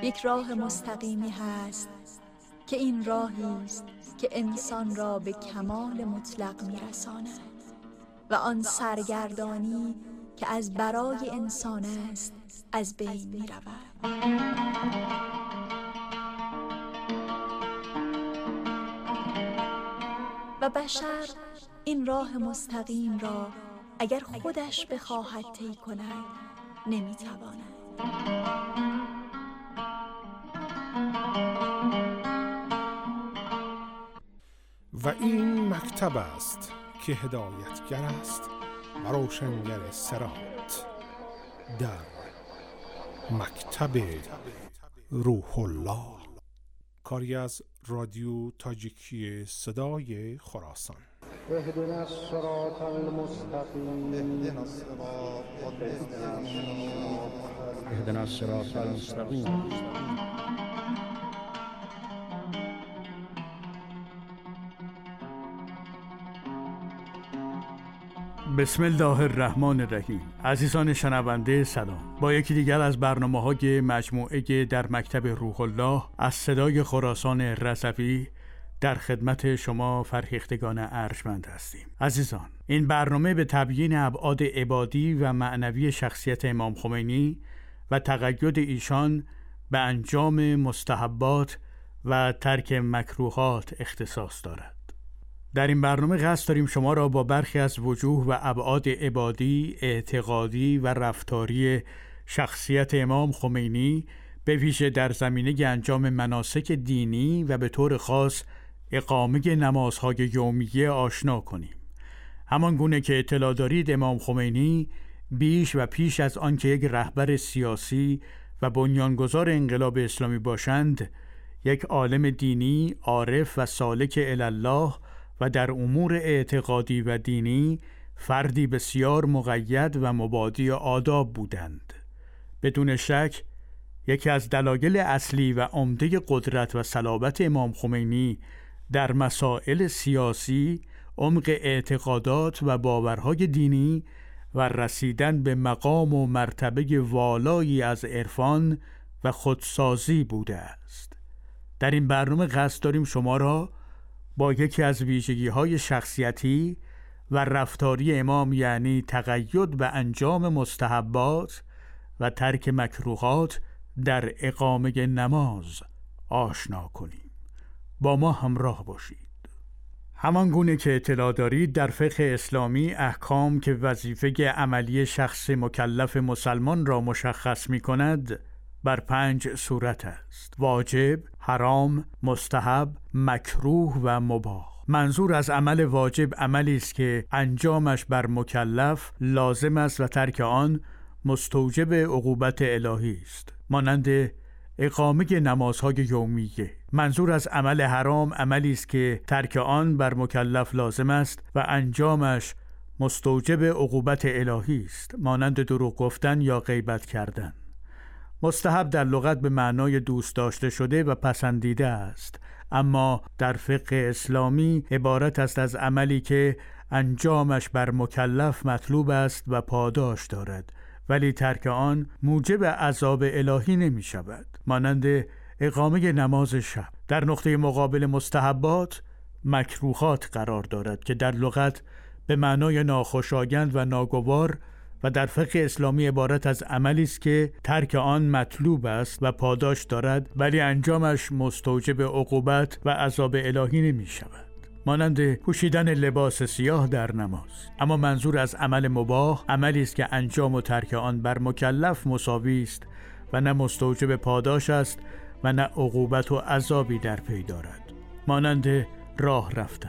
یک راه مستقیمی هست که این راهی است که انسان را به کمال مطلق می‌رساند و آن سرگردانی که از برای انسان است از بین می‌رود. و بشر این راه مستقیم را اگر خودش بخواهد طی کند نمی‌تواند. و این مکتب است که هدایتگر است و روشنگر صراط، در مکتب روح الله، کاری از رادیو تاجیکی صدای خراسان. اهدنا الصراط المستقیم اهدنا الصراط المستقیم. بسم الله الرحمن الرحیم. عزیزان شنونده سلام. با یکی دیگر از برنامه‌های مجموعه در مکتب روح الله از صدای خراسان رضوی در خدمت شما فرهیختگان ارجمند هستیم. عزیزان، این برنامه به تبیین ابعاد عبادی و معنوی شخصیت امام خمینی و تقید ایشان به انجام مستحبات و ترک مکروهات اختصاص دارد. در این برنامه قصد داریم شما را با برخی از وجوه و ابعاد عبادی، اعتقادی و رفتاری شخصیت امام خمینی به ویژه در زمینه انجام مناسک دینی و به طور خاص اقامه نمازهای یومیه آشنا کنیم. همان گونه که اطلاع دارید امام خمینی بیش و پیش از آن که یک رهبر سیاسی و بنیانگذار انقلاب اسلامی باشند، یک عالم دینی، عارف و سالک الله و در امور اعتقادی و دینی فردی بسیار مقید و مبادی آداب بودند. بدون شک یکی از دلایل اصلی و عمده قدرت و صلابت امام خمینی در مسائل سیاسی عمق اعتقادات و باورهای دینی و رسیدن به مقام و مرتبه والایی از عرفان و خودسازی بوده است. در این برنامه قصد داریم شما را با یکی از ویژگی‌های شخصیتی و رفتاری امام، یعنی تقید به انجام مستحبات و ترک مکروهات در اقامه نماز آشنا کنیم. با ما همراه باشید. همان گونه که اطلاع دارید در فقه اسلامی احکام که وظیفه عملی شخص مکلف مسلمان را مشخص می‌کند بر 5 صورت است: واجب، حرام، مستحب، مکروه و مباح. منظور از عمل واجب عملی است که انجامش بر مکلف لازم است و ترک آن مستوجب عقوبت الهی است، مانند اقامه نمازهای یومیه. منظور از عمل حرام عملی است که ترک آن بر مکلف لازم است و انجامش مستوجب عقوبت الهی است، مانند دروغ گفتن یا غیبت کردن. مستحب در لغت به معنای دوست داشته شده و پسندیده است، اما در فقه اسلامی عبارت است از عملی که انجامش بر مکلف مطلوب است و پاداش دارد، ولی ترک آن موجب عذاب الهی نمی شود، مانند اقامه نماز شب. در نقطه مقابل مستحبات مکروهات قرار دارد که در لغت به معنای ناخوشایند و ناگوار و در فقه اسلامی عبارت از عملی است که ترک آن مطلوب است و پاداش دارد، ولی انجامش مستوجب عقوبت و عذاب الهی نمی شود، مانند پوشیدن لباس سیاه در نماز. اما منظور از عمل مباح عملی است که انجام و ترک آن بر مکلف مساوی است و نه مستوجب پاداش است و نه عقوبت و عذابی در پی دارد، مانند راه رفتن.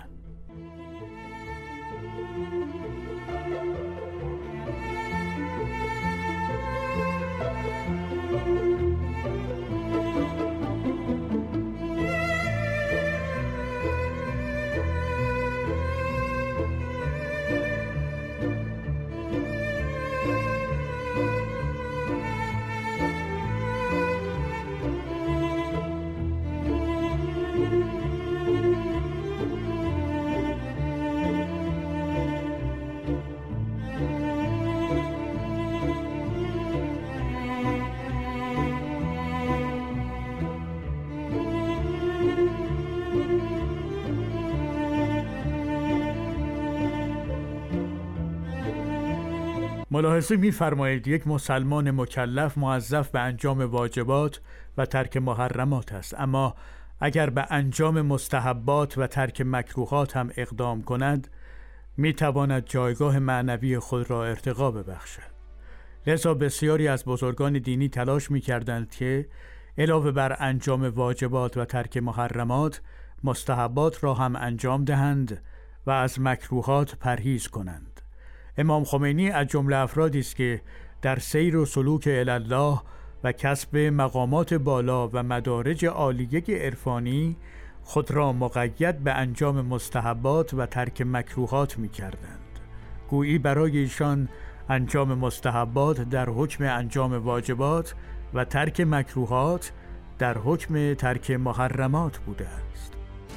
ملاحظه می‌فرمایید یک مسلمان مکلف موظف به انجام واجبات و ترک محرمات است، اما اگر به انجام مستحبات و ترک مکروهات هم اقدام کند می‌تواند جایگاه معنوی خود را ارتقا ببخشد. لذا بسیاری از بزرگان دینی تلاش می‌کردند که علاوه بر انجام واجبات و ترک محرمات، مستحبات را هم انجام دهند و از مکروهات پرهیز کنند. امام خمینی از جمله افرادی است که در سیر و سلوک الی الله و کسب مقامات بالا و مدارج عالیه عرفانی خود را مقید به انجام مستحبات و ترک مکروهات می‌کردند. گویی برای ایشان انجام مستحبات در حکم انجام واجبات و ترک مکروهات در حکم ترک محرمات بوده است.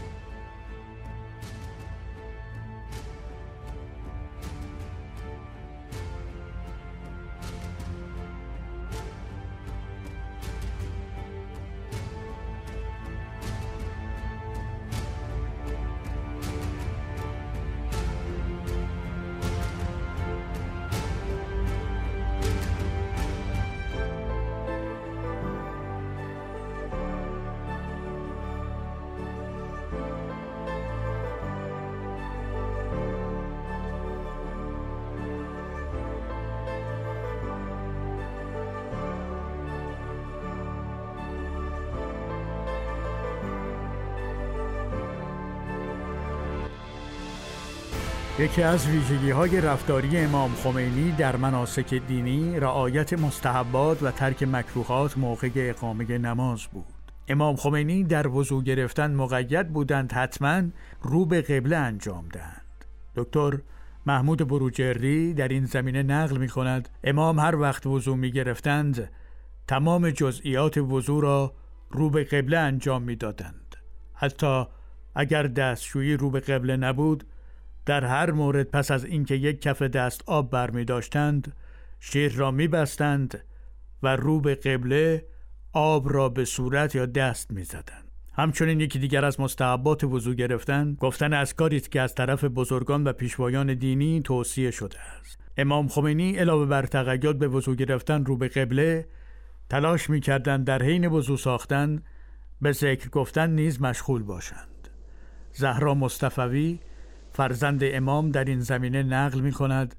یکی از ویژگی‌های رفتاری امام خمینی در مناسک دینی رعایت مستحبات و ترک مکروهات موقع اقامه نماز بود. امام خمینی در وضو گرفتن مقید بودند حتماً رو به قبله انجام دهند. دکتر محمود بروجردی در این زمینه نقل می‌کند امام هر وقت وضو می‌گرفتند تمام جزئیات وضو را رو به قبله انجام می‌دادند. حتی اگر دستشویی رو به قبله نبود، در هر مورد پس از اینکه یک کف دست آب برمی داشتند شیر را می بستند و رو به قبله آب را به صورت یا دست می زدند. همچنین یکی دیگر از مستحبات وضو گرفتن گفتن اذکاری است که از طرف بزرگان و پیشوایان دینی توصیه شده است. امام خمینی علاوه بر تقید به وضو گرفتن رو به قبله تلاش می کردند در حین وضو ساختن به ذکر گفتن نیز مشغول باشند. زهرا مصطفوی فرزند امام در این زمینه نقل می کند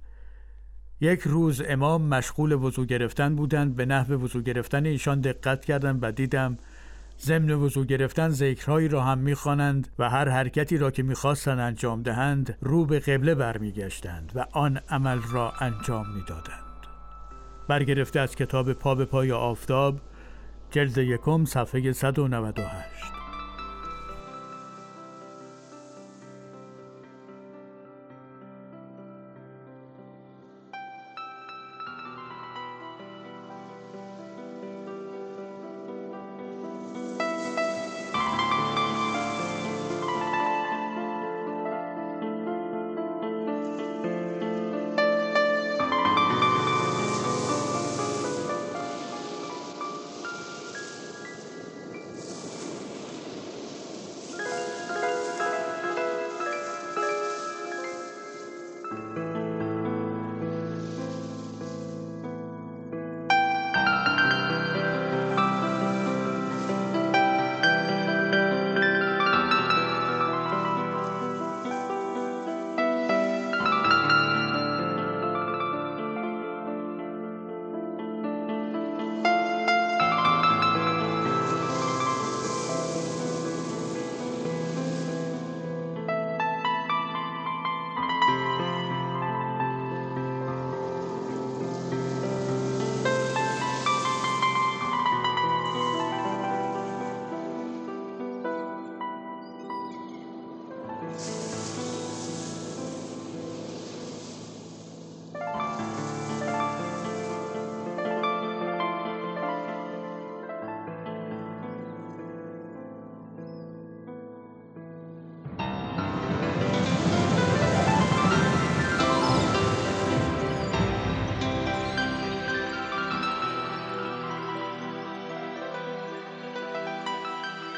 یک روز امام مشغول وضو گرفتن بودند، به نحو وضو گرفتن ایشان دقت کردم و دیدم ضمن وضو گرفتن ذکرهایی را هم می خوانند و هر حرکتی را که می خواستند انجام دهند رو به قبله برمی گشتند و آن عمل را انجام می دادند. برگرفته از کتاب پا به پای آفتاب جلد 1 صفحه 198.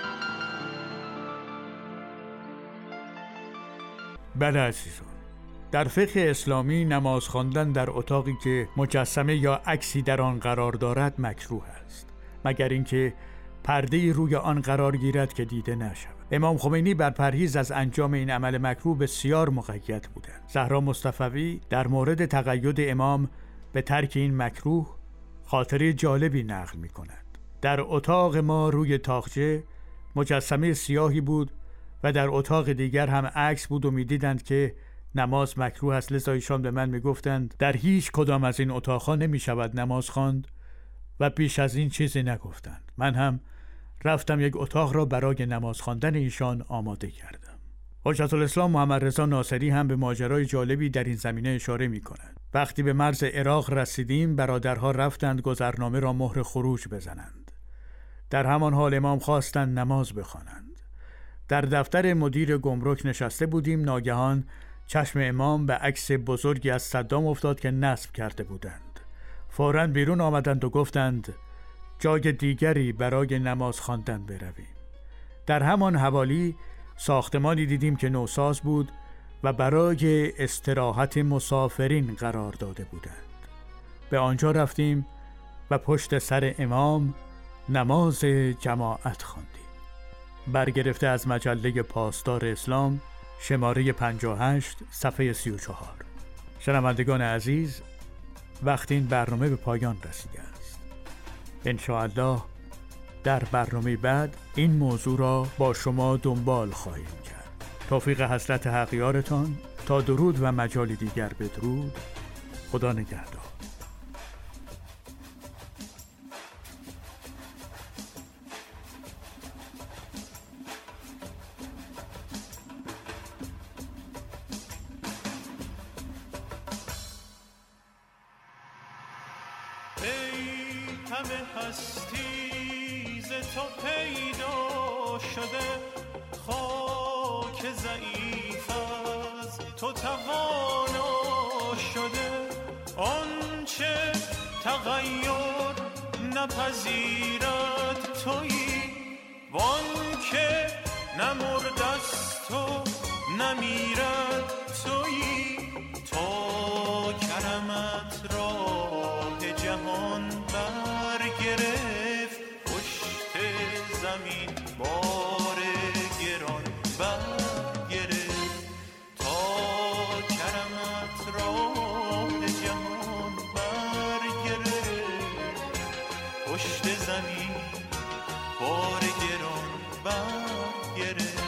بله عزیزان، در فقه اسلامی نماز خواندن در اتاقی که مجسمه یا عکسی در آن قرار دارد مکروه است، مگر اینکه پرده‌ای روی آن قرار گیرد که دیده نشود. امام خمینی بر پرهیز از انجام این عمل مکروه بسیار مقید بودند. زهرا مصطفوی در مورد تقید امام به ترک این مکروه خاطره جالبی نقل می‌کند. در اتاق ما روی طاقچه مجسمه سیاهی بود و در اتاق دیگر هم عکس بود و می‌دیدند که نماز مکروه است، لذا ایشان به من میگفتند در هیچ کدام از این اتاقها نمیشود نماز خواند و بیش از این چیزی نگفتند. من هم رفتم یک اتاق را برای نماز خواندن ایشان آماده کردم. حجت الاسلام محمد رضا ناصری هم به ماجرای جالبی در این زمینه اشاره می‌کند. وقتی به مرز عراق رسیدیم برادرها رفتند گذرنامه را مهر خروج بزنند. در همان حال امام خواستند نماز بخوانند. در دفتر مدیر گمرک نشسته بودیم، ناگهان چشم امام به عکس بزرگی از صدام افتاد که نصب کرده بودند. فوراً بیرون آمدند و گفتند جای دیگری برای نماز خواندن برویم. در همان حوالی ساختمانی دیدیم که نوساز بود و برای استراحت مسافرین قرار داده بودند. به آنجا رفتیم و پشت سر امام نماز جماعت خواندیم. برگرفته از مجله پاسدار اسلام، شماره 58 صفحه 34. شنوندگان عزیز، وقتی این برنامه به پایان رسیده است. انشاءالله در برنامه بعد این موضوع را با شما دنبال خواهیم کرد. توفیق حضرت حقیارتان تا درود و مجال دیگر بدرود. خدا نگهدار. همه هستی ز تو پیدا شده، خاک ضعیف از تو توانا شده. آنچه تغییر نپذیرد تویی، وانکه نمردست و نمیرد تویی. تو کرمت راه جهان برگرفت، پشت زمین بار گران برگرفت. تا کرمت راه جهان برگرفت، پشت زمین بار گران برگرفت.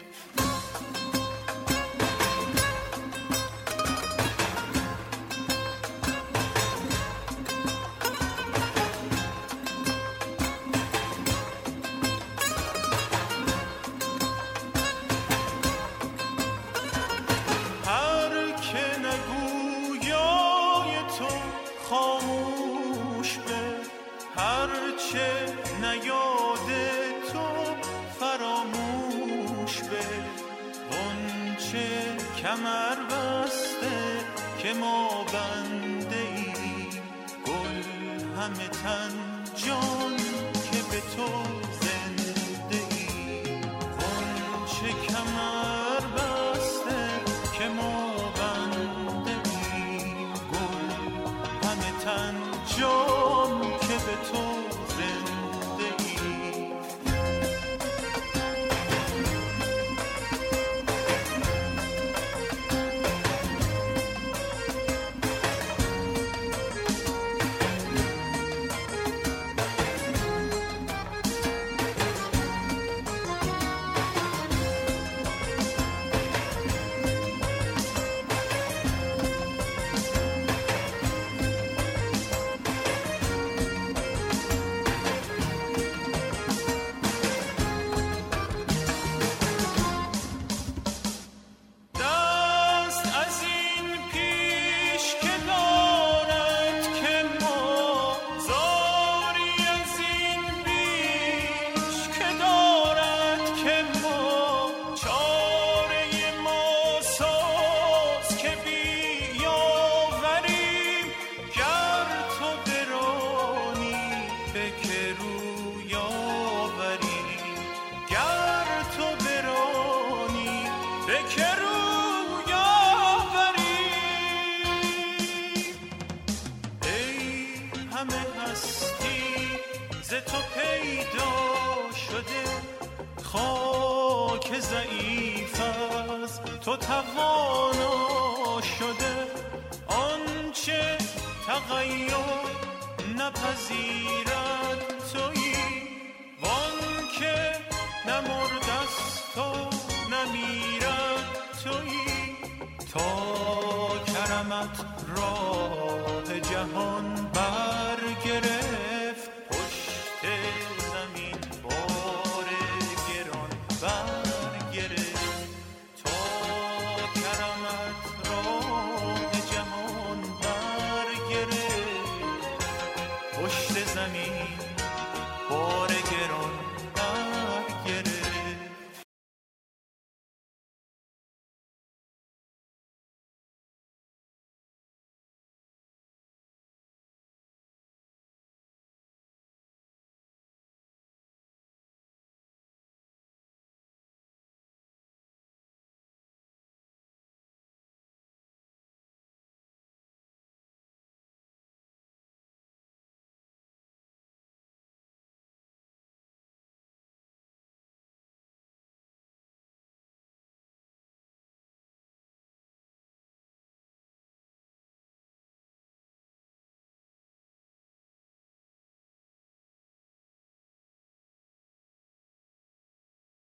خاموش به هرچه نیاد تو فراموش به. اونچه کمر بسته که ما بنده ای، گل همه تن جان که به تو زنده ای. اونچه کمر بسته که ما جان که به تو زنده ای. به که روی آوری ضعیف از تو توانا شده، آنچه تغییر نپذیرد تویی، وان که نمردست و نمیرد تویی. تا کرمت راه جهان